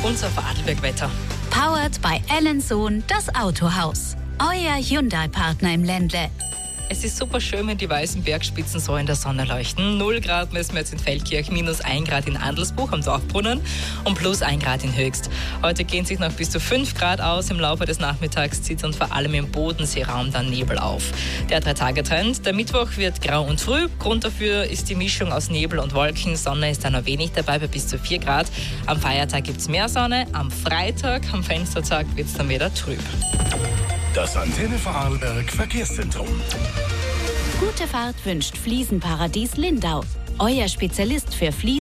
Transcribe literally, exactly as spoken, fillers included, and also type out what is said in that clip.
unser Vorarlberg-Wetter. Powered by Ellensohn, das Autohaus. Euer Hyundai-Partner im Ländle. Es ist super schön, wenn die weißen Bergspitzen so in der Sonne leuchten. null Grad messen wir jetzt in Feldkirch, minus ein Grad in Andelsbuch am Dorfbrunnen und plus ein Grad in Höchst. Heute gehen sich noch bis zu fünf Grad aus. Im Laufe des Nachmittags zieht und vor allem im Bodenseeraum dann Nebel auf. Der Drei-Tage-Trend. Der Mittwoch wird grau und trüb. Grund dafür ist die Mischung aus Nebel und Wolken. Sonne ist da noch wenig dabei, bei bis zu vier Grad. Am Feiertag gibt es mehr Sonne. Am Freitag, am Fenstertag, wird es dann wieder trüb. Das Antenne Vorarlberg Verkehrszentrum. Gute Fahrt wünscht Fliesenparadies Lindau. Euer Spezialist für Fliesen.